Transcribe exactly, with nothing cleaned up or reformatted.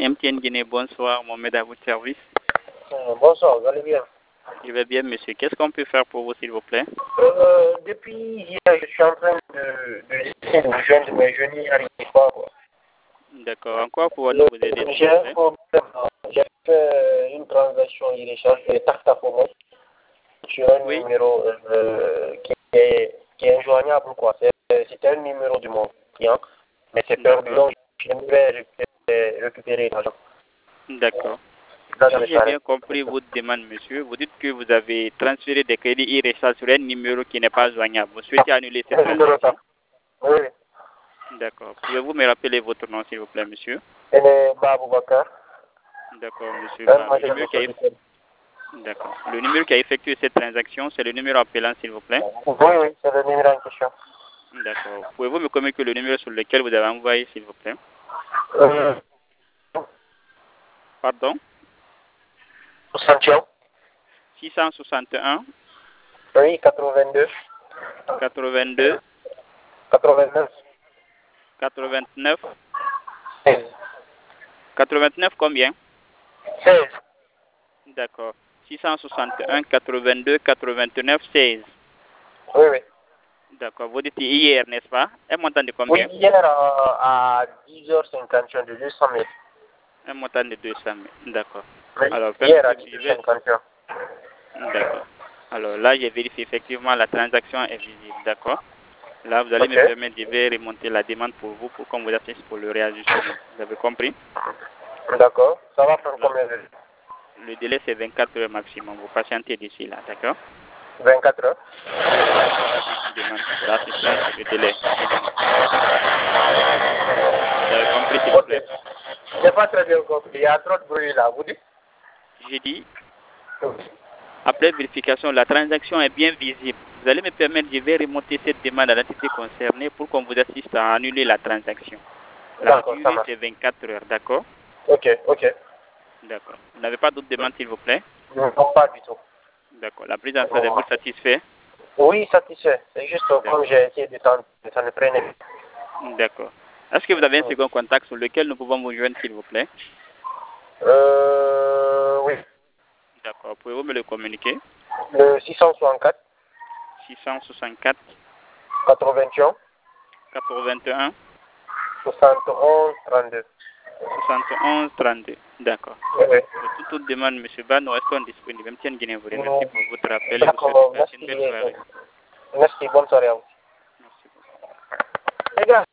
M T N Guinée, bonsoir, Mohamed à votre service. Euh, bonsoir, vous allez bien? Je vais bien, monsieur. Qu'est-ce qu'on peut faire pour vous, s'il vous plaît? euh, Depuis hier, je suis en train de, de, de me joindre, mais je n'y arrive pas. Quoi. D'accord. En quoi pouvons-nous vous aider, s'il J'ai vous un plaît? problème. J'ai fait une transaction e-rechange de Tactaphone sur un Oui. numéro euh, qui, est, qui est injoignable. Quoi. C'est, c'est un numéro de mon client, mais c'est perdu. D'accord. Donc, je vais récupérer, récupérer l'argent. D'accord. Là, dans Si le j'ai bien charrette. compris votre demande, monsieur, vous dites que vous avez transféré des crédits e-recharge sur un numéro qui n'est pas joignable. Vous souhaitez annuler cette Un numéro transaction? Oui, oui. D'accord. Pouvez-vous me rappeler votre nom, s'il vous plaît, monsieur? Et Babou Bakar. D'accord, monsieur Un Ba. Le majeur numéro qui a... de eff- D'accord. Le numéro qui a effectué cette transaction, c'est le numéro appelant, s'il vous plaît? Oui, oui, c'est le numéro en question. D'accord. Pouvez-vous me communiquer le numéro sur lequel vous avez envoyé, s'il vous plaît? Euh, Pardon? soixante et un. six cent soixante et un, Oui, quatre-vingt-deux. quatre-vingt-deux, quatre-vingt-neuf. quatre-vingt-neuf, seize. quatre-vingt-neuf combien? seize. D'accord. six cent soixante et un, quatre-vingt-deux, quatre-vingt-neuf, seize. Oui, oui. D'accord. Vous dites hier, n'est-ce pas? Un montant de Oui, combien? hier à, à dix heures cinquante et un de deux cent mille. Un montant de deux cent mille. D'accord. Oui, Alors, hier à permettez- dix je heures vais... cinquante et un. D'accord. Alors là, j'ai vérifié effectivement la transaction est visible. D'accord. Là, vous allez me Ok. permettre, je vais remonter la demande pour vous pour qu'on vous assiste pour le réajustement. Vous avez compris? D'accord. Ça va prendre Là, combien de temps? le délai, c'est vingt-quatre heures maximum. Vous patientez d'ici là. D'accord? vingt-quatre heures. Une demande pour assistance sur le délai. Vous avez compris, s'il vous Ok. plaît? J'ai pas très bien compris. Il y a trop de bruit là. Vous dites? J'ai dit, Oui. après vérification, la transaction est bien visible. Vous allez me permettre, je vais remonter cette demande à l'entité concernée pour qu'on vous assiste à annuler la transaction. La D'accord, ça durée, marche. c'est vingt-quatre heures, d'accord? Ok, ok. D'accord. Vous n'avez pas d'autres demandes, s'il vous plaît? Non, pas du tout. D'accord. La prise en charge, vous satisfait? Oui, satisfait. C'est juste comme D'accord. j'ai essayé de tenter, ça ne prenait D'accord. Est-ce que vous avez un pas. second contact sur lequel nous pouvons vous joindre, s'il vous plaît? Euh, oui. D'accord. Pouvez-vous me le communiquer? Le six cent soixante-quatre, six cent soixante-quatre, quatre-vingt-un, quatre-vingt-un, soixante et onze, trente-deux. soixante et onze, trente-deux. D'accord. Oui, oui. Pour toute autre demande, M. Ba, nous restons disponibles. M T N Guinée vous remercie pour votre appel et vous souhaite de D'accord, passer une merci. belle soirée. Merci, bonne soirée à vous. Merci beaucoup. Les gars.